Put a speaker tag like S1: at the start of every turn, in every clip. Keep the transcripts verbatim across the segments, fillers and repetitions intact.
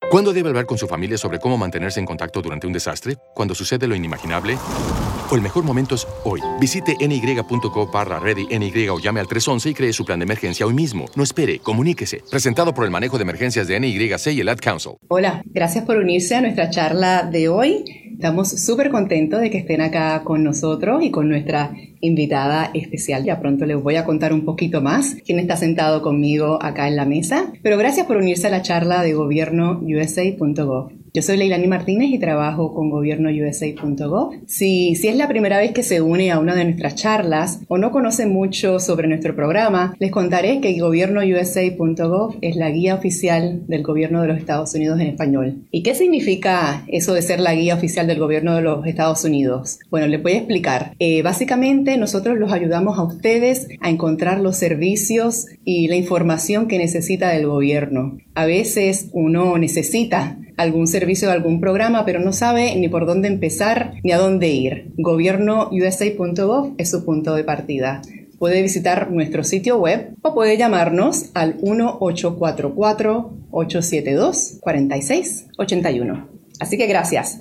S1: ¿Cuándo debe hablar con su familia sobre cómo mantenerse en contacto durante un desastre? ¿Cuando sucede lo inimaginable? O el mejor momento es hoy. Visite ny.co barra ready NY o llame al tres once y cree su plan de emergencia hoy mismo. No espere, comuníquese. Presentado por el manejo de emergencias de N Y C y el Ad Council.
S2: Hola, gracias por unirse a nuestra charla de hoy. Estamos súper contentos de que estén acá con nosotros y con nuestra invitada especial. Ya pronto les voy a contar un poquito más quién está sentado conmigo acá en la mesa. Pero gracias por unirse a la charla de gobierno u s a punto gov. Yo soy Leilani Martínez y trabajo con gobierno u s a punto gov. Si, si es la primera vez que se une a una de nuestras charlas o no conoce mucho sobre nuestro programa, les contaré que gobierno u s a punto gov es la guía oficial del gobierno de los Estados Unidos en español. ¿Y qué significa eso de ser la guía oficial del gobierno de los Estados Unidos? Bueno, les voy a explicar. Eh, básicamente, nosotros los ayudamos a ustedes a encontrar los servicios y la información que necesita del gobierno. A veces uno necesita algún servicio de algún programa, pero no sabe ni por dónde empezar ni a dónde ir. gobierno u s a punto gov es su punto de partida. Puede visitar nuestro sitio web o puede llamarnos al uno ocho cuatro cuatro, ocho siete dos, cuatro seis ocho uno. Así que gracias.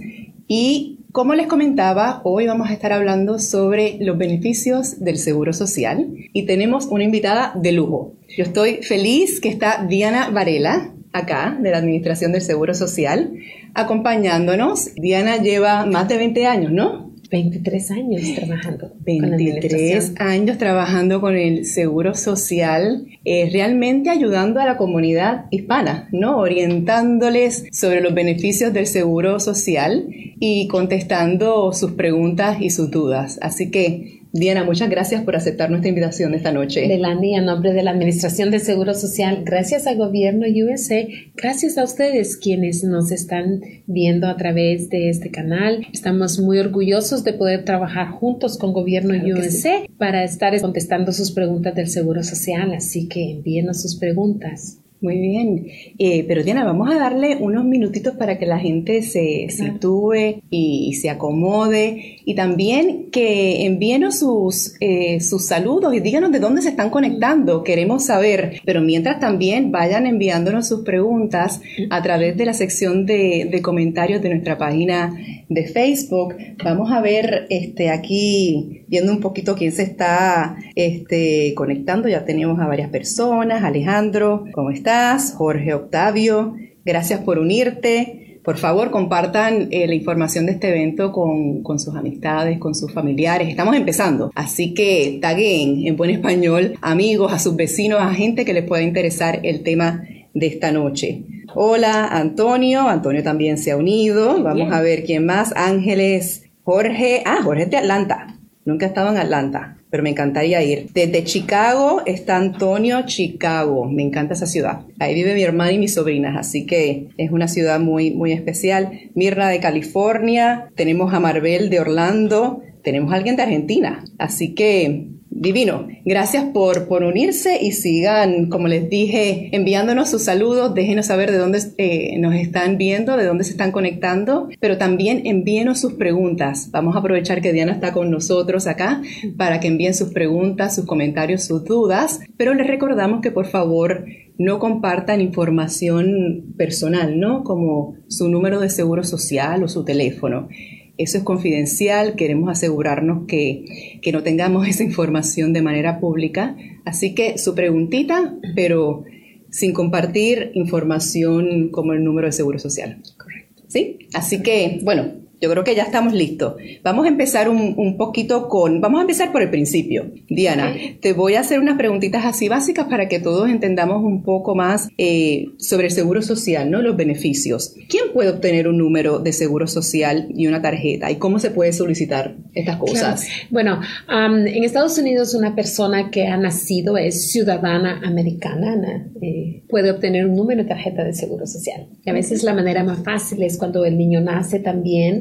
S2: Y como les comentaba, hoy vamos a estar hablando sobre los beneficios del Seguro Social y tenemos una invitada de lujo. Yo estoy feliz que está Diana Varela, acá, de la Administración del Seguro Social, acompañándonos. Diana lleva más de veinte años, ¿no?
S3: veintitrés años trabajando.
S2: veintitrés años trabajando con el Seguro Social, eh, realmente ayudando a la comunidad hispana, ¿no? Orientándoles sobre los beneficios del Seguro Social y contestando sus preguntas y sus dudas. Así que, Diana, muchas gracias por aceptar nuestra invitación de esta noche.
S3: Leilani, a nombre de la Administración del Seguro Social, gracias al gobierno U S A, gracias a ustedes quienes nos están viendo a través de este canal. Estamos muy orgullosos de poder trabajar juntos con gobierno claro U S A sí. para estar contestando sus preguntas del Seguro Social, así que envíenos sus preguntas.
S2: Muy bien, eh, pero Diana, vamos a darle unos minutitos para que la gente se claro. sitúe y, y se acomode y también que envíenos sus, eh, sus saludos y díganos de dónde se están conectando, queremos saber, pero mientras también vayan enviándonos sus preguntas a través de la sección de, de comentarios de nuestra página de Facebook. Vamos a ver este, aquí viendo un poquito quién se está este, conectando, ya tenemos a varias personas. Alejandro, ¿cómo estás? Jorge Octavio, gracias por unirte. Por favor, compartan eh, la información de este evento con, con sus amistades, con sus familiares. Estamos empezando, así que taguen en buen español amigos, a sus vecinos, a gente que les pueda interesar el tema de esta noche. Hola, Antonio. Antonio también se ha unido. Vamos Bien. a ver quién más. Ángeles, Jorge. Ah, Jorge es de Atlanta. Nunca he estado en Atlanta, pero me encantaría ir. Desde Chicago está Antonio, Chicago. Me encanta esa ciudad. Ahí vive mi hermana y mis sobrinas, así que es una ciudad muy, muy especial. Mirna de California. Tenemos a Marbel de Orlando. Tenemos a alguien de Argentina. Así que divino. Gracias por, por unirse y sigan, como les dije, enviándonos sus saludos. Déjenos saber de dónde eh, nos están viendo, de dónde se están conectando, pero también envíenos sus preguntas. Vamos a aprovechar que Diana está con nosotros acá para que envíen sus preguntas, sus comentarios, sus dudas, pero les recordamos que por favor no compartan información personal, ¿no? Como su número de seguro social o su teléfono. Eso es confidencial, queremos asegurarnos que, que no tengamos esa información de manera pública. Así que su preguntita, pero sin compartir información como el número de seguro social. Correcto. ¿Sí? Así que, bueno, yo creo que ya estamos listos. Vamos a empezar un, un poquito con... Vamos a empezar por el principio. Diana, okay. te voy a hacer unas preguntitas así básicas para que todos entendamos un poco más eh, sobre el seguro social, ¿no? Los beneficios. ¿Quién puede obtener un número de seguro social y una tarjeta? ¿Y cómo se puede solicitar estas cosas?
S3: Claro. Bueno, um, en Estados Unidos una persona que ha nacido, es ciudadana americana, eh, puede obtener un número de tarjeta de seguro social. Y a veces la manera más fácil es cuando el niño nace también.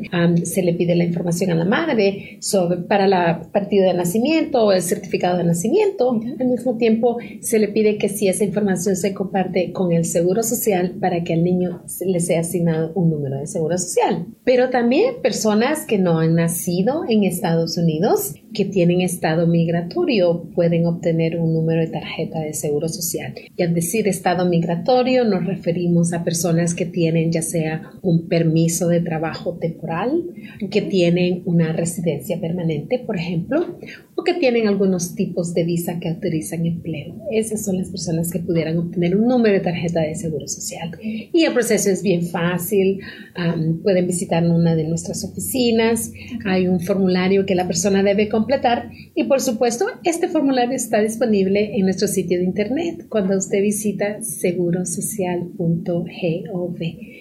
S3: um, se le pide la información a la madre sobre, para la partida de nacimiento o el certificado de nacimiento. Okay. Al mismo tiempo, se le pide que si esa información se comparte con el Seguro Social para que al niño le sea asignado un número de Seguro Social. Pero también personas que no han nacido en Estados Unidos, que tienen estado migratorio, pueden obtener un número de tarjeta de Seguro Social. Y al decir estado migratorio, nos referimos a personas que tienen ya sea un permiso de trabajo temporal, que tienen una residencia permanente, por ejemplo, o que tienen algunos tipos de visa que autorizan empleo. Esas son las personas que pudieran obtener un número de tarjeta de Seguro Social. Y el proceso es bien fácil. Um, pueden visitar una de nuestras oficinas. Hay un formulario que la persona debe completar y, por supuesto, este formulario está disponible en nuestro sitio de internet cuando usted visita seguro social punto gov.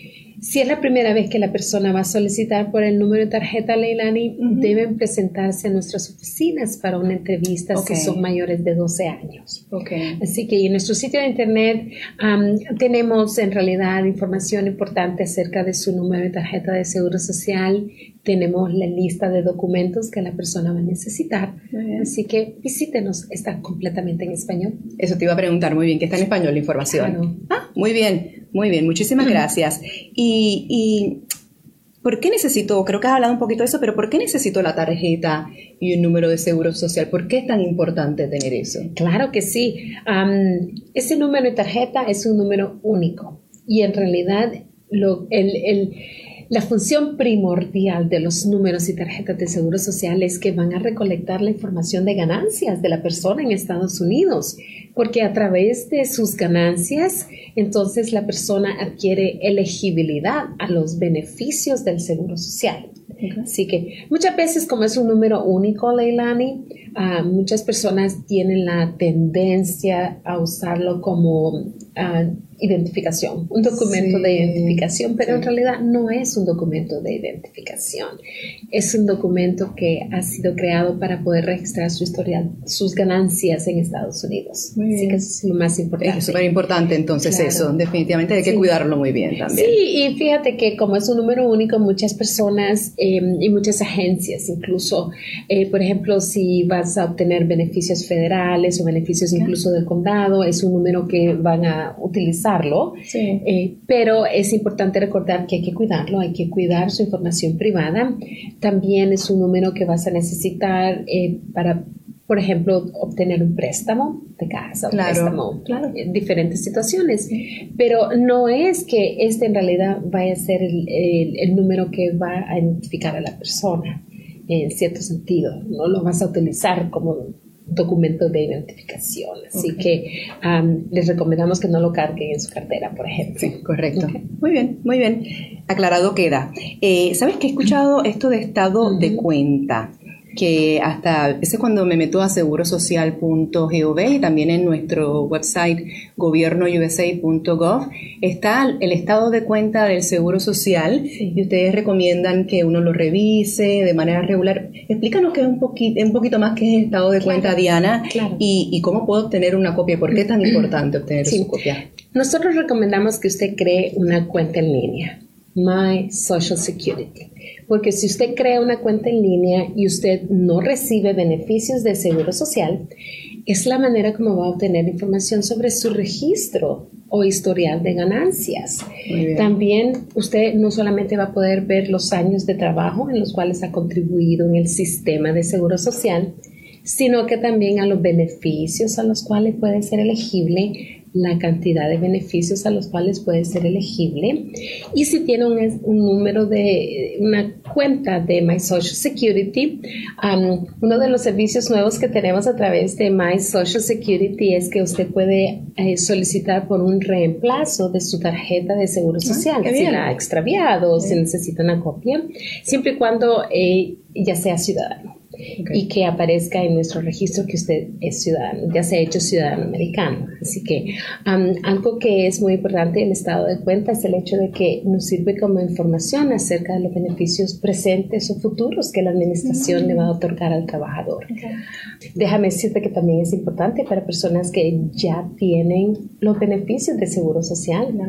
S3: Si es la primera vez que la persona va a solicitar por el número de tarjeta, Leilani, uh-huh. deben presentarse a nuestras oficinas para una entrevista okay. si son mayores de doce años. Okay. Así que en nuestro sitio de internet um, tenemos en realidad información importante acerca de su número de tarjeta de Seguro Social. Tenemos la lista de documentos que la persona va a necesitar. Así que visítenos, está completamente en español.
S2: Eso te iba a preguntar, muy bien, que está en español la información. Claro. Ah, muy bien, muy bien, muchísimas gracias. Y, y ¿por qué necesito, creo que has hablado un poquito de eso, pero ¿por qué necesito la tarjeta y un número de Seguro Social? ¿Por qué es tan importante tener eso?
S3: Claro que sí. Um, ese número de tarjeta es un número único y en realidad lo, el... el La función primordial de los números y tarjetas de Seguro Social es que van a recolectar la información de ganancias de la persona en Estados Unidos, porque a través de sus ganancias, entonces la persona adquiere elegibilidad a los beneficios del Seguro Social. Okay. Así que muchas veces, como es un número único, Leilani, uh, muchas personas tienen la tendencia a usarlo como uh, identificación, un documento sí, de identificación, pero sí. en realidad no es un documento de identificación. Es un documento que ha sido creado para poder registrar su historial, sus ganancias en Estados Unidos. Muy bien. Así que eso es lo más importante.
S2: Es súper importante entonces claro. eso, definitivamente hay que sí. cuidarlo muy bien también.
S3: Sí, y fíjate que como es un número único, muchas personas eh, y muchas agencias, incluso, eh, por ejemplo, si vas a obtener beneficios federales o beneficios okay. incluso del condado, es un número que van a utilizar. Sí. Eh, pero es importante recordar que hay que cuidarlo, hay que cuidar su información privada. También es un número que vas a necesitar eh, para, por ejemplo, obtener un préstamo de casa, claro, un préstamo claro. en diferentes situaciones. Sí. Pero no es que este en realidad vaya a ser el, el, el número que va a identificar a la persona en cierto sentido. No lo vas a utilizar como documento de identificación, así okay. que um, les recomendamos que no lo carguen en su cartera, por ejemplo.
S2: Sí, correcto. Okay. Muy bien, muy bien. Aclarado queda. Eh, ¿Sabes que he escuchado esto de estado uh-huh. de cuenta? Que hasta, ese es cuando me meto a seguro social punto gov y también en nuestro website gobierno u s a punto gov está el estado de cuenta del Seguro Social sí. y ustedes recomiendan que uno lo revise de manera regular. Explícanos qué es un, poquito, un poquito más qué es el estado de claro, cuenta, Diana, claro. y, y cómo puedo obtener una copia. ¿Por qué es tan importante obtener sí. su copia?
S3: Nosotros recomendamos que usted cree una cuenta en línea, My Social Security. Porque si usted crea una cuenta en línea y usted no recibe beneficios de Seguro Social, es la manera como va a obtener información sobre su registro o historial de ganancias. También usted no solamente va a poder ver los años de trabajo en los cuales ha contribuido en el sistema de Seguro Social, sino que también a los beneficios a los cuales puede ser elegible, la cantidad de beneficios a los cuales puede ser elegible y si tiene un, un número de una cuenta de My Social Security. Um, uno de los servicios nuevos que tenemos a través de My Social Security es que usted puede eh, solicitar por un reemplazo de su tarjeta de Seguro Social ah, si la ha extraviado o si necesita una copia, siempre y cuando eh, ya sea ciudadano. Okay. Y que aparezca en nuestro registro que usted es ciudadano, ya se ha hecho ciudadano americano. Así que um, algo que es muy importante en el estado de cuenta es el hecho de que nos sirve como información acerca de los beneficios presentes o futuros que la administración mm-hmm. le va a otorgar al trabajador. Okay. Déjame decirte que también es importante para personas que ya tienen los beneficios de Seguro Social. Claro.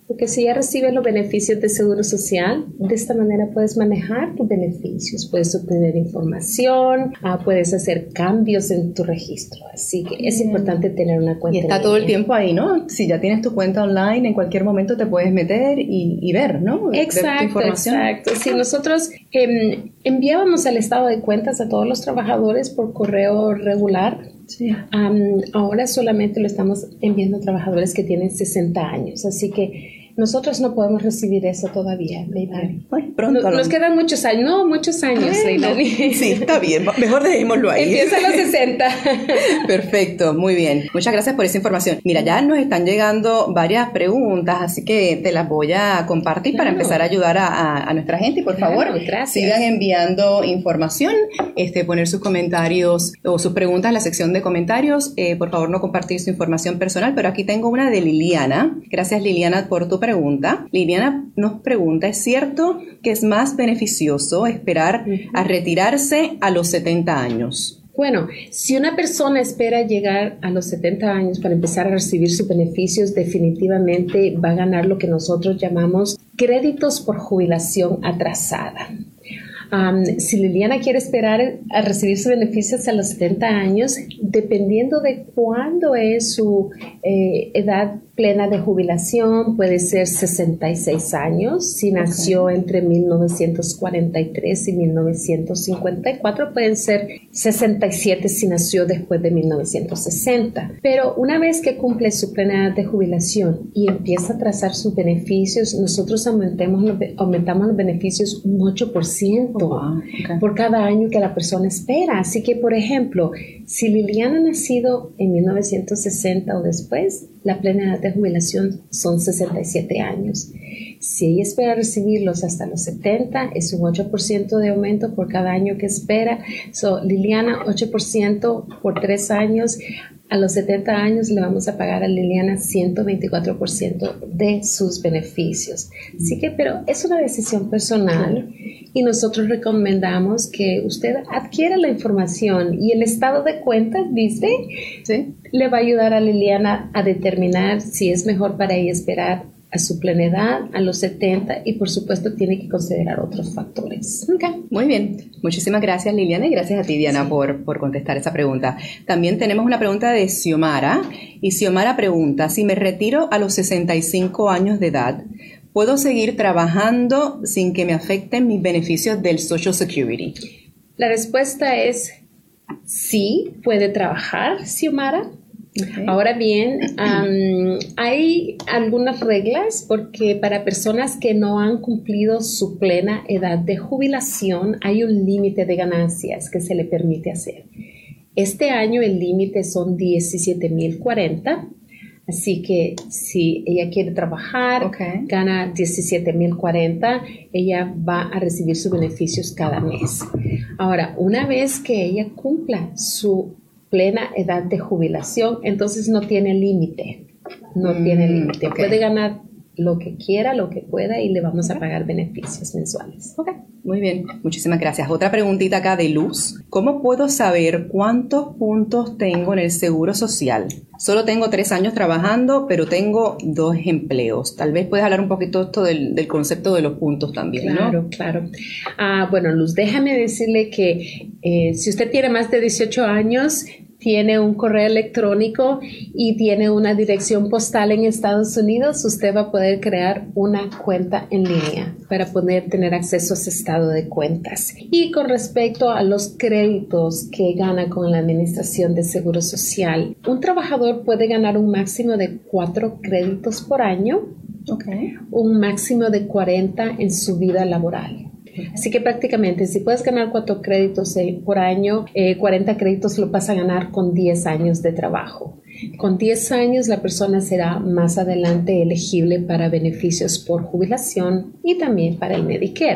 S3: Porque si ya recibes los beneficios de Seguro Social, de esta manera puedes manejar tus beneficios, puedes obtener información, uh, puedes hacer cambios en tu registro. Así que es importante tener una cuenta.
S2: Y está todo el tiempo ahí, ¿no? Si ya tienes tu cuenta online, en cualquier momento te puedes meter y, y ver, ¿no?
S3: Exacto, exacto. Si nosotros eh, enviábamos el estado de cuentas a todos los trabajadores por correo regular, sí. um, ahora solamente lo estamos enviando a trabajadores que tienen sesenta años. Así que nosotros no podemos recibir eso todavía, Leilani.
S2: Ay, pronto.
S3: Nos, nos quedan muchos años, no, muchos años,
S2: Ay,
S3: Leilani.
S2: Sí, está bien, mejor dejémoslo ahí.
S3: Empieza a los sesenta.
S2: Perfecto, muy bien. Muchas gracias por esa información. Mira, ya nos están llegando varias preguntas, así que te las voy a compartir claro. para empezar a ayudar a, a, a nuestra gente. Y por
S3: claro,
S2: favor,
S3: gracias.
S2: sigan enviando información, este, poner sus comentarios o sus preguntas en la sección de comentarios. Eh, por favor, no compartir su información personal, pero aquí tengo una de Liliana. Gracias, Liliana, por tu pregunta. Liliana nos pregunta, ¿es cierto que es más beneficioso esperar uh-huh. a retirarse a los setenta años?
S3: Bueno, si una persona espera llegar a los setenta años para empezar a recibir sus beneficios, definitivamente va a ganar lo que nosotros llamamos créditos por jubilación atrasada. Um, si Liliana quiere esperar a recibir sus beneficios a los setenta años, dependiendo de cuándo es su eh, edad plena de jubilación, puede ser sesenta y seis años. Si nació okay. entre mil novecientos cuarenta y tres y mil novecientos cincuenta y cuatro, pueden ser sesenta y siete si nació después de mil novecientos sesenta. Pero una vez que cumple su plena edad de jubilación y empieza a trazar sus beneficios, nosotros aumentamos los, aumentamos los beneficios un ocho por ciento. Oh, wow. Okay. Por cada año que la persona espera. Así que, por ejemplo, si Liliana ha nacido en mil novecientos sesenta o después, la plena edad de jubilación son sesenta y siete años. Si ella espera recibirlos hasta los setenta, es un ocho por ciento de aumento por cada año que espera. So, Liliana, ocho por ciento por tres años. A los setenta años le vamos a pagar a Liliana ciento veinticuatro por ciento de sus beneficios. Así que, pero es una decisión personal y nosotros recomendamos que usted adquiera la información y el estado de cuentas, ¿viste? Sí. Le va a ayudar a Liliana a determinar si es mejor para ella esperar a su plena edad, a los setenta, y por supuesto tiene que considerar otros factores.
S2: Okay. Muy bien. Muchísimas gracias, Liliana, y gracias a ti, Diana, sí. por, por contestar esa pregunta. También tenemos una pregunta de Xiomara, y Xiomara pregunta, si me retiro a los sesenta y cinco años de edad, ¿puedo seguir trabajando sin que me afecten mis beneficios del Social Security?
S3: La respuesta es sí, puede trabajar, Xiomara. Okay. Ahora bien, um, hay algunas reglas porque para personas que no han cumplido su plena edad de jubilación hay un límite de ganancias que se le permite hacer. Este año el límite son diecisiete mil cuarenta, así que si ella quiere trabajar, okay. gana diecisiete mil cuarenta, ella va a recibir sus beneficios cada mes. Ahora, una vez que ella cumpla su plena edad de jubilación, entonces no tiene límite, no mm, tiene límite, okay. puede ganar lo que quiera, lo que pueda y le vamos okay. a pagar beneficios mensuales.
S2: Ok, muy bien, muchísimas gracias. Otra preguntita acá de Luz, ¿cómo puedo saber cuántos puntos tengo en el Seguro Social? Solo tengo tres años trabajando, pero tengo dos empleos. Tal vez puedes hablar un poquito esto del, del concepto de los puntos también,
S3: claro,
S2: ¿no?
S3: Claro, claro. Ah, bueno, Luz, déjame decirle que eh, si usted tiene más de dieciocho años, tiene un correo electrónico y tiene una dirección postal en Estados Unidos, usted va a poder crear una cuenta en línea para poder tener acceso a ese estado de cuentas. Y con respecto a los créditos que gana con la Administración de Seguro Social, un trabajador puede ganar un máximo de cuatro créditos por año, okay. un máximo de cuarenta en su vida laboral. Así que prácticamente si puedes ganar cuatro créditos eh, por año, eh, cuarenta créditos lo vas a ganar con diez años de trabajo. Con diez años la persona será más adelante elegible para beneficios por jubilación y también para el Medicare.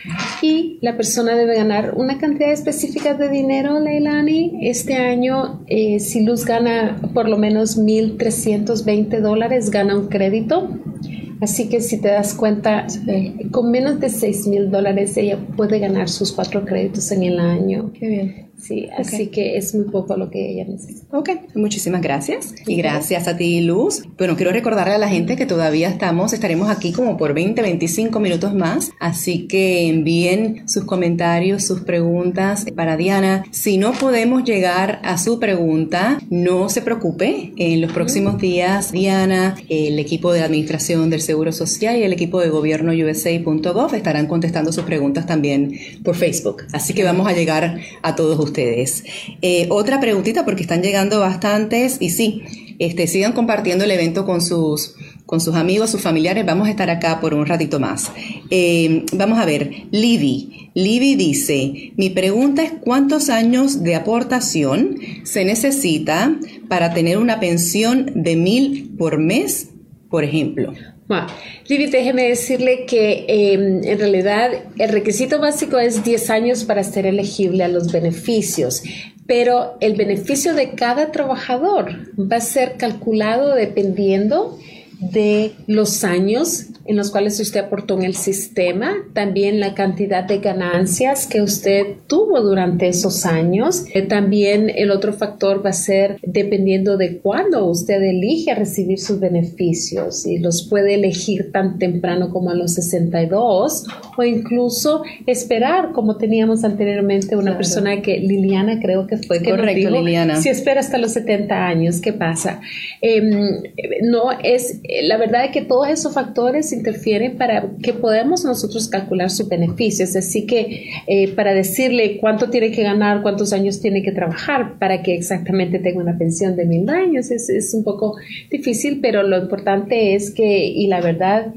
S3: Y la persona debe ganar una cantidad específica de dinero, Leilani. Este año, eh, si Luz gana por lo menos mil trescientos veinte dólares, gana un crédito. Así que si te das cuenta, eh, con menos de seis mil dólares ella puede ganar sus cuatro créditos en el año.
S2: Qué bien.
S3: Sí,
S2: Okay.
S3: así que es muy poco lo que ella necesita.
S2: Ok, muchísimas gracias. Y gracias a ti, Luz. Bueno, quiero recordarle a la gente que todavía estamos, estaremos aquí como por veinte, veinticinco minutos más. Así que envíen sus comentarios, sus preguntas para Diana. Si no podemos llegar a su pregunta, no se preocupe. En los próximos días, Diana, el equipo de administración del Seguro Social y el equipo de gobierno U S A punto gov estarán contestando sus preguntas también por Facebook. Así que vamos a llegar a todos ustedes. Eh, otra preguntita, porque están llegando bastantes, y sí, este, sigan compartiendo el evento con sus, con sus amigos, sus familiares. Vamos a estar acá por un ratito más. Eh, vamos a ver, Libby. Libby dice, mi pregunta es ¿cuántos años de aportación se necesita para tener una pensión de mil por mes, por ejemplo?
S3: Bueno, Libby, déjeme decirle que eh, en realidad el requisito básico es diez años para ser elegible a los beneficios, pero el beneficio de cada trabajador va a ser calculado dependiendo de los años en los cuales usted aportó en el sistema, también la cantidad de ganancias que usted tuvo durante esos años. Eh, también el otro factor va a ser dependiendo de cuándo usted elige recibir sus beneficios, y los puede elegir tan temprano como a los sesenta y dos o incluso esperar, como teníamos anteriormente una claro. persona que, Liliana creo que fue, que
S2: correcto,
S3: nos dijo,
S2: Liliana.
S3: Si espera hasta los setenta años, ¿qué pasa? Eh, no es, la verdad es que todos esos factores interfieren para que podamos nosotros calcular sus beneficios. Así que eh, para decirle cuánto tiene que ganar, cuántos años tiene que trabajar para que exactamente tenga una pensión de mil años es, es un poco difícil, pero lo importante es que, y la verdad,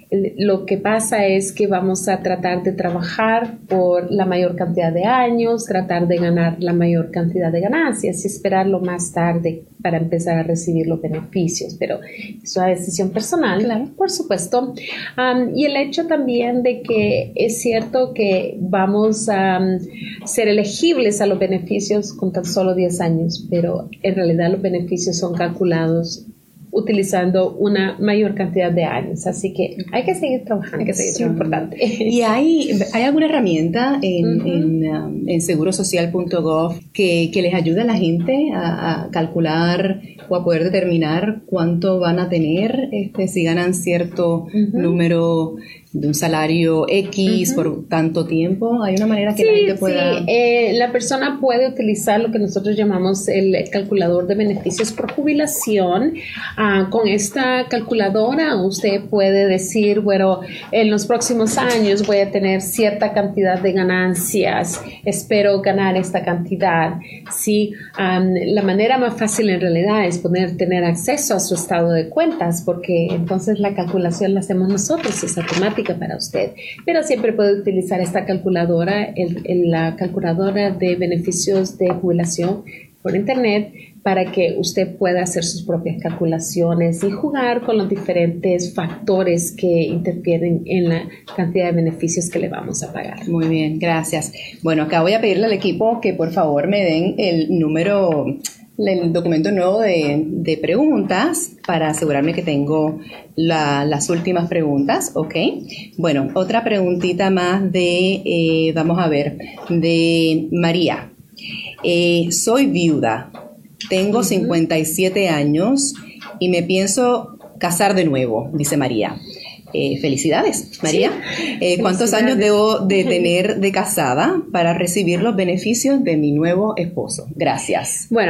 S3: lo que pasa es que vamos a tratar de trabajar por la mayor cantidad de años, tratar de ganar la mayor cantidad de ganancias y esperarlo más tarde para empezar a recibir los beneficios, pero es una decisión personal, claro. por supuesto. Um, y el hecho también de que es cierto que vamos a um, ser elegibles a los beneficios con tan solo diez años, pero en realidad los beneficios son calculados utilizando una mayor cantidad de años, así que hay que seguir trabajando, hay que seguir trabajando. Es importante.
S2: ¿Y hay, hay alguna herramienta en, uh-huh. en, um, en seguro social punto gov que, que les ayude a la gente a, a calcular o a poder determinar cuánto van a tener este, si ganan cierto uh-huh. número de un salario X uh-huh. por tanto tiempo? ¿Hay una manera que
S3: sí,
S2: la gente pueda...?
S3: Sí, eh, la persona puede utilizar lo que nosotros llamamos el calculador de beneficios por jubilación. Uh, con esta calculadora usted puede decir, bueno, en los próximos años voy a tener cierta cantidad de ganancias, espero ganar esta cantidad. Sí, um, la manera más fácil en realidad es poder tener acceso a su estado de cuentas, porque entonces la calculación la hacemos nosotros, es automática para usted, pero siempre puede utilizar esta calculadora, el, el, la calculadora de beneficios de jubilación por internet, para que usted pueda hacer sus propias calculaciones y jugar con los diferentes factores que interfieren en la cantidad de beneficios que le vamos a pagar.
S2: Muy bien, gracias. Bueno, acá voy a pedirle al equipo que por favor me den el número, el documento nuevo de, de preguntas para asegurarme que tengo la, las últimas preguntas, ¿ok? Bueno, otra preguntita más de, eh, vamos a ver, de María. Eh, soy viuda, tengo uh-huh. cincuenta y siete años y me pienso casar de nuevo, dice María. Eh, felicidades, María. Sí. Eh, ¿Cuántos felicidades. años debo de tener de casada para recibir los beneficios de mi nuevo esposo? Gracias.
S3: Bueno,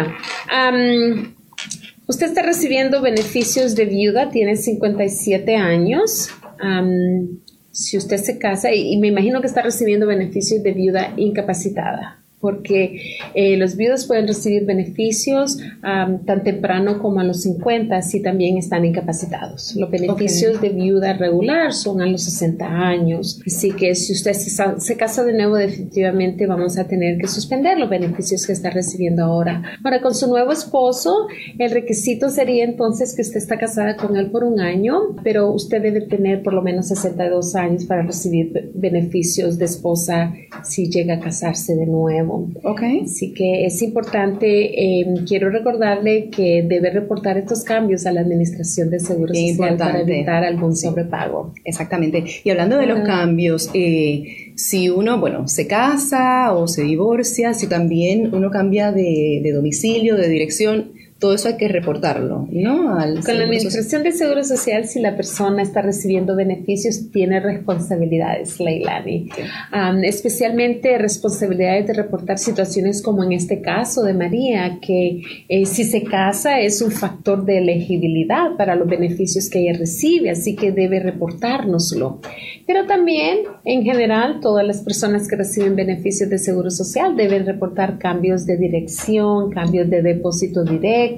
S3: um, usted está recibiendo beneficios de viuda, tiene cincuenta y siete años. Um, si usted se casa, y, y me imagino que está recibiendo beneficios de viuda incapacitada, porque eh, los viudos pueden recibir beneficios um, tan temprano como a los cincuenta si también están incapacitados. Los beneficios okay. de viuda regular son a los sesenta años. Así que si usted se, se casa de nuevo, definitivamente vamos a tener que suspender los beneficios que está recibiendo ahora. Ahora, con su nuevo esposo, el requisito sería entonces que usted está casada con él por un año, pero usted debe tener por lo menos sesenta y dos años para recibir beneficios de esposa si llega a casarse de nuevo. nuevo.
S2: Okay.
S3: Así que es importante, eh, quiero recordarle que debe reportar estos cambios a la Administración de Seguro
S2: Qué
S3: Social
S2: importante.
S3: para evitar algún sobrepago.
S2: Exactamente. Y hablando de los cambios, eh, si uno, bueno, se casa o se divorcia, si también uno cambia de, de domicilio, de dirección, todo eso hay que reportarlo, ¿no? Al
S3: Con la Administración del Seguro Social, si la persona está recibiendo beneficios, tiene responsabilidades, Leilani. Um, especialmente responsabilidades de reportar situaciones como en este caso de María, que eh, si se casa es un factor de elegibilidad para los beneficios que ella recibe, así que debe reportárnoslo. Pero también, en general, todas las personas que reciben beneficios de Seguro Social deben reportar cambios de dirección, cambios de depósito directo.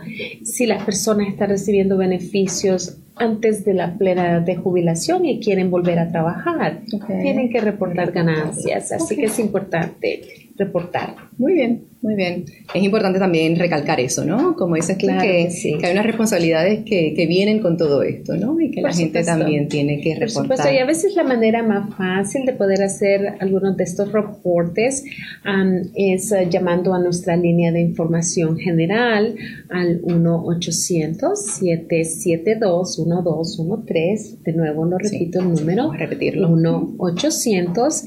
S3: Si la persona está recibiendo beneficios antes de la plena edad de jubilación y quieren volver a trabajar, okay. tienen que reportar ganancias, así okay. que es importante reportar.
S2: Muy bien, muy bien. Es importante también recalcar eso, ¿no? Como dices claro que, que, sí. que hay unas responsabilidades que, que vienen con todo esto, ¿no? Y que Por la supuesto. gente también tiene que reportar. Por supuesto,
S3: y a veces la manera más fácil de poder hacer algunos de estos reportes um, es uh, llamando a nuestra línea de información general al uno ochocientos, siete siete dos, uno dos uno tres. De nuevo lo repito sí. el número.
S2: Vamos a repetirlo.
S3: uno ochocientos,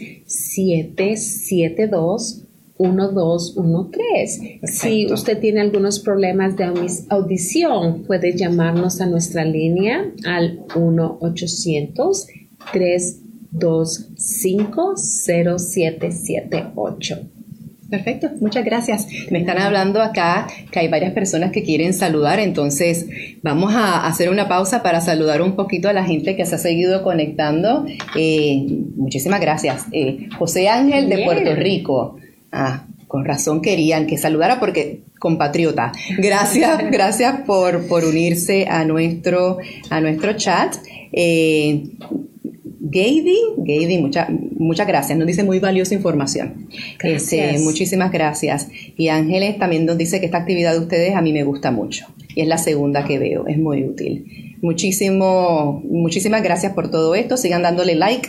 S3: siete siete dos, uno dos uno tres. Perfecto. Si usted tiene algunos problemas de audición, puede llamarnos a nuestra línea al uno ochocientos, tres dos cinco, cero siete siete ocho.
S2: Perfecto, muchas gracias. Me están hablando acá que hay varias personas que quieren saludar, entonces vamos a hacer una pausa para saludar un poquito a la gente que se ha seguido conectando. Eh, muchísimas gracias. Eh, José Ángel de Bien. Puerto Rico. Ah, con razón querían que saludara porque compatriota. Gracias, gracias por, por unirse a nuestro, a nuestro chat. Eh, Gaby, Gaby, mucha, muchas gracias, nos dice muy valiosa información. Este, muchísimas gracias. Y Ángeles también nos dice que esta actividad de ustedes a mí me gusta mucho y es la segunda que veo, es muy útil. Muchísimo, muchísimas gracias por todo esto, sigan dándole like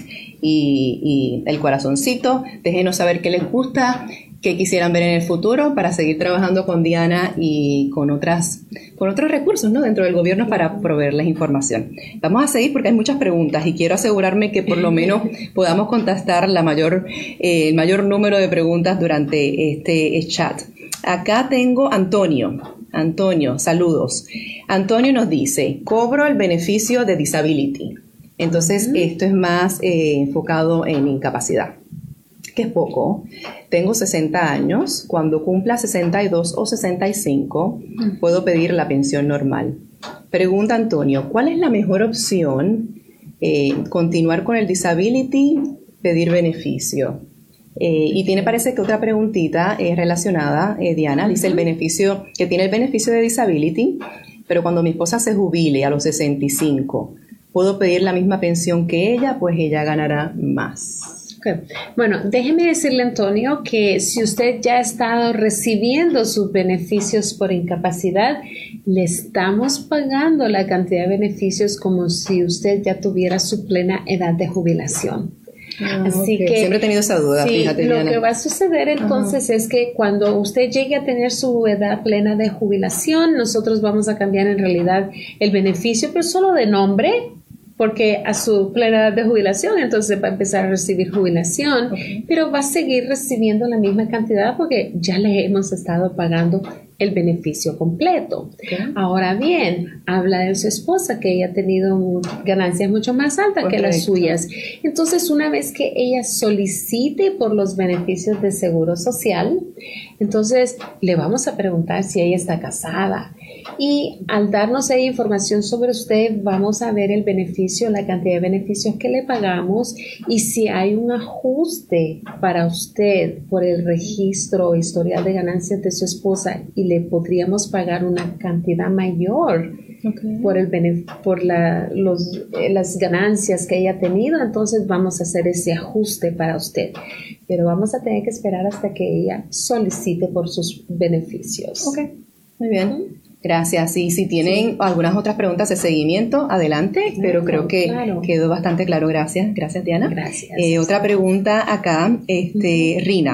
S2: y, y el corazoncito, déjenos saber qué les gusta, qué quisieran ver en el futuro para seguir trabajando con Diana y con otras con otros recursos, ¿no? dentro del gobierno para proveerles información. Vamos a seguir porque hay muchas preguntas y quiero asegurarme que por lo menos podamos contestar la mayor, eh, el mayor número de preguntas durante este chat. Acá tengo Antonio. Antonio, saludos. Antonio nos dice, cobro el beneficio de disability. Entonces, uh-huh. esto es más eh, enfocado en incapacidad, que es poco. Tengo sesenta años. Cuando cumpla sesenta y dos o sesenta y cinco, uh-huh. puedo pedir la pensión normal. Pregunta Antonio, ¿cuál es la mejor opción? Eh, ¿Continuar con el disability? ¿Pedir beneficio? Eh, y tiene, parece que otra preguntita eh, relacionada, eh, Diana, dice el beneficio, que tiene el beneficio de disability, pero cuando mi esposa se jubile a los sesenta y cinco, ¿puedo pedir la misma pensión que ella? Pues ella ganará más.
S3: Okay. Bueno, déjeme decirle, Antonio, que si usted ya ha estado recibiendo sus beneficios por incapacidad, le estamos pagando la cantidad de beneficios como si usted ya tuviera su plena edad de jubilación.
S2: Ah, Así okay. que siempre he tenido esa duda,
S3: sí,
S2: fíjate,
S3: lo
S2: Diana.
S3: que va a suceder entonces uh-huh. es que cuando usted llegue a tener su edad plena de jubilación, nosotros vamos a cambiar en realidad el beneficio, pero solo de nombre, porque a su plena edad de jubilación entonces va a empezar a recibir jubilación, okay. pero va a seguir recibiendo la misma cantidad porque ya le hemos estado pagando el beneficio completo. Okay. Ahora bien, habla de su esposa, que ella ha tenido ganancias mucho más altas Correcto. que las suyas. Entonces, una vez que ella solicite por los beneficios de Seguro Social, entonces le vamos a preguntar si ella está casada. Y al darnos ahí información sobre usted, vamos a ver el beneficio, la cantidad de beneficios que le pagamos y si hay un ajuste para usted por el registro o historial de ganancias de su esposa y le podríamos pagar una cantidad mayor okay. por, el benef- por la, los, eh, las ganancias que ella ha tenido, entonces vamos a hacer ese ajuste para usted. Pero vamos a tener que esperar hasta que ella solicite por sus beneficios.
S2: Ok, muy bien. Uh-huh. Gracias. Y si tienen sí. algunas otras preguntas de seguimiento, adelante, claro, pero creo que claro. quedó bastante claro. Gracias. Gracias, Diana.
S3: Gracias.
S2: Eh, otra pregunta acá, este, uh-huh. Rina.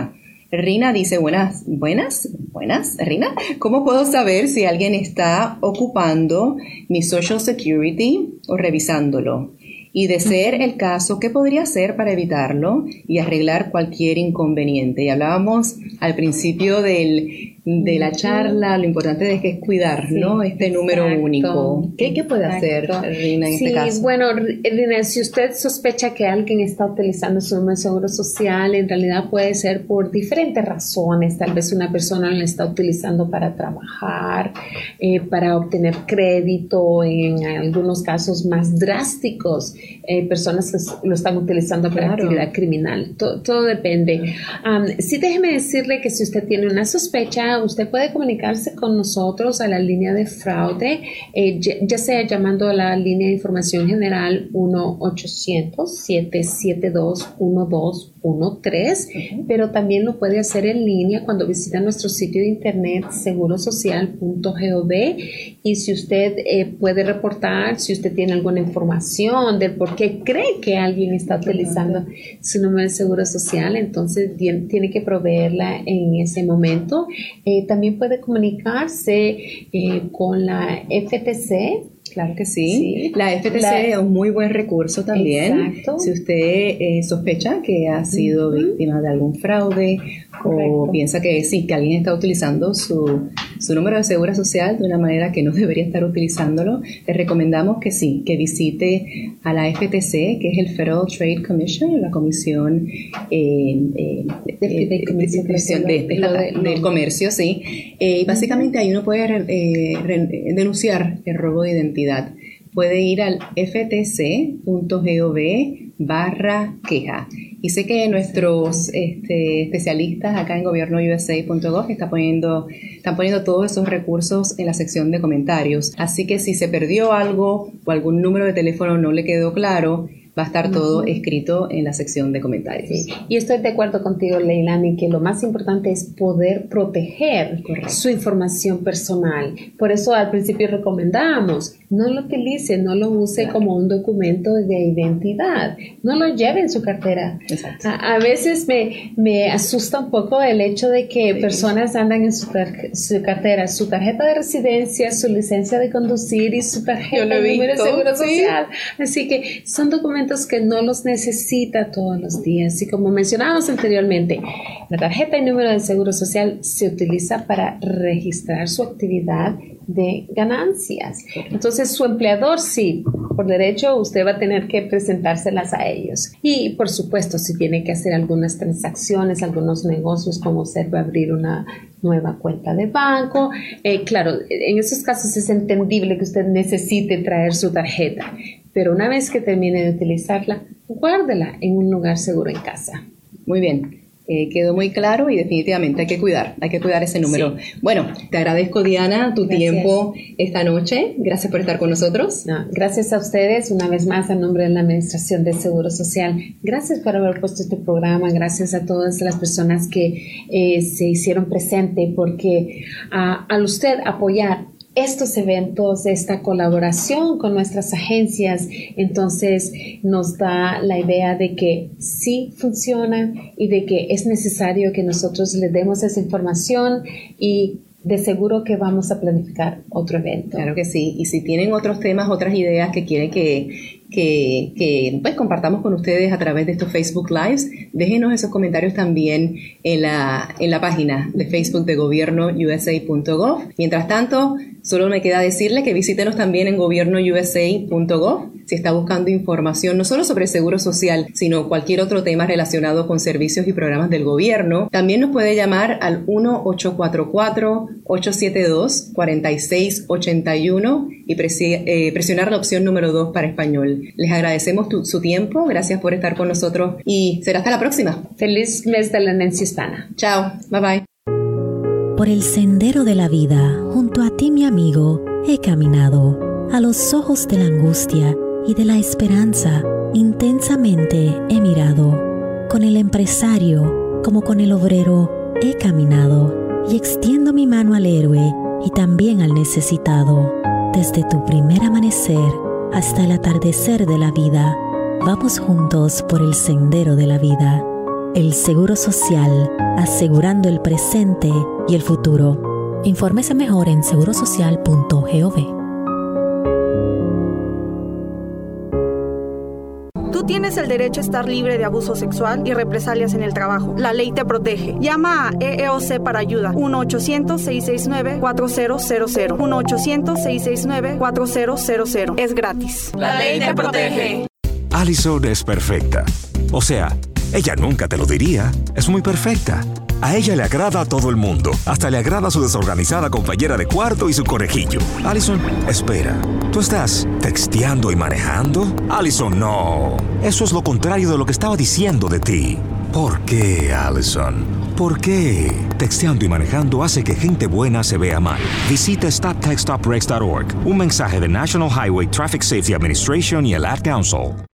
S2: Rina dice, buenas, buenas, buenas, Rina. ¿Cómo puedo saber si alguien está ocupando mi Social Security o revisándolo? Y de ser el caso, ¿qué podría hacer para evitarlo y arreglar cualquier inconveniente? Y hablábamos al principio del, de la charla, lo importante es que es cuidar, sí, ¿no? Este exacto. número único. ¿Qué, qué puede hacer, Rina, en
S3: sí,
S2: este caso?
S3: Sí, bueno, Rina, si usted sospecha que alguien está utilizando su número de seguro social, en realidad puede ser por diferentes razones. Tal vez una persona lo está utilizando para trabajar, eh, para obtener crédito, en algunos casos más drásticos. Eh, personas que lo están utilizando para claro. actividad criminal. Todo, todo depende. Um, sí, déjeme decirle que si usted tiene una sospecha, usted puede comunicarse con nosotros a la línea de fraude, eh, ya, ya sea llamando a la línea de información general uno ochocientos, siete siete dos, uno dos uno tres, uh-huh. pero también lo puede hacer en línea cuando visita nuestro sitio de internet seguro social punto gov, y si usted eh, puede reportar, si usted tiene alguna información de por qué cree que alguien está utilizando su número de seguro social, entonces tiene que proveerla en ese momento. Eh, también puede comunicarse eh, con la F T C.
S2: Claro que sí. sí. La F T C la... es un muy buen recurso también. Exacto. Si usted eh, sospecha que ha sido uh-huh. víctima de algún fraude Correcto. O piensa que sí, que alguien está utilizando su, su número de seguro social de una manera que no debería estar utilizándolo, le recomendamos que sí, que visite a la F T C, que es el Federal Trade Commission, la Comisión eh, eh, del Comercio, sí. Eh, y básicamente ahí uno puede eh, re, denunciar el robo de identidad. Puede ir al ftc punto gov barra queja. Y sé que nuestros este, especialistas acá en gobierno u s a punto gov está poniendo, están poniendo todos esos recursos en la sección de comentarios. Así que si se perdió algo o algún número de teléfono no le quedó claro, va a estar todo uh-huh. escrito en la sección de comentarios.
S3: Sí. Y estoy de acuerdo contigo, Leilani, que lo más importante es poder proteger Correcto. Su información personal. Por eso al principio recomendamos, no lo utilice, no lo use claro. como un documento de identidad. No lo lleve en su cartera. Exacto. A, a veces me, me asusta un poco el hecho de que sí. personas andan en su, tar- su cartera, su tarjeta de residencia, su licencia de conducir y su tarjeta de número de seguro ¿sí? social. Así que son documentos que no los necesita todos los días. Y como mencionábamos anteriormente, la tarjeta y número de seguro social se utiliza para registrar su actividad de ganancias. Entonces, su empleador, sí, por derecho, usted va a tener que presentárselas a ellos. Y, por supuesto, si tiene que hacer algunas transacciones, algunos negocios, como usted va a abrir una nueva cuenta de banco, eh, claro, en esos casos es entendible que usted necesite traer su tarjeta. Pero una vez que termine de utilizarla, guárdela en un lugar seguro en casa.
S2: Muy bien. Eh, quedó muy claro y definitivamente hay que cuidar, hay que cuidar ese número. Sí. Bueno, te agradezco, Diana, tu gracias. Tiempo esta noche. Gracias por estar con nosotros.
S3: No, gracias a ustedes, una vez más, a nombre de la Administración de Seguro Social. Gracias por haber puesto este programa. Gracias a todas las personas que eh, se hicieron presente, porque uh, al usted apoyar estos eventos, esta colaboración con nuestras agencias, entonces nos da la idea de que sí funciona y de que es necesario que nosotros le demos esa información, y de seguro que vamos a planificar otro evento.
S2: Claro que sí. Y si tienen otros temas, otras ideas que quieren que, que, que pues, compartamos con ustedes a través de estos Facebook Lives, déjenos esos comentarios también en la, en la página de Facebook de gobierno u s a punto gov. Mientras tanto, solo me queda decirle que visítenos también en gobierno u s a punto gov si está buscando información no solo sobre seguro social, sino cualquier otro tema relacionado con servicios y programas del gobierno. También nos puede llamar al uno ocho cuatro cuatro, ocho siete dos, cuatro seis ocho uno y presi- eh, presionar la opción número dos para español. Les agradecemos tu, su tiempo, gracias por estar con nosotros y será hasta la próxima.
S3: Feliz mes de la Nencia Hispana.
S2: Chao, bye bye.
S4: Por el sendero de la vida, junto a ti, mi amigo, he caminado. A los ojos de la angustia y de la esperanza, intensamente he mirado. Con el empresario como con el obrero he caminado, y extiendo mi mano al héroe y también al necesitado. Desde tu primer amanecer hasta el atardecer de la vida, vamos juntos por el sendero de la vida. El Seguro Social, asegurando el presente y el futuro. Infórmese mejor en seguro social punto gov.
S5: Tú tienes el derecho a estar libre de abuso sexual y represalias en el trabajo. La ley te protege. Llama a E E O C para ayuda. uno ochocientos, seiscientos sesenta y nueve, cuatro cero cero cero. uno ochocientos, seiscientos sesenta y nueve, cuatro cero cero cero. Es gratis.
S6: La ley te protege.
S7: Allison es perfecta. O sea, ella nunca te lo diría. Es muy perfecta. A ella le agrada a todo el mundo. Hasta le agrada su desorganizada compañera de cuarto y su conejillo. Allison, espera. ¿Tú estás texteando y manejando? Allison, no. Eso es lo contrario de lo que estaba diciendo de ti. ¿Por qué, Allison? ¿Por qué? Texteando y manejando hace que gente buena se vea mal. Visita stop text stop rex punto org. Un mensaje de National Highway Traffic Safety Administration y el Ad Council.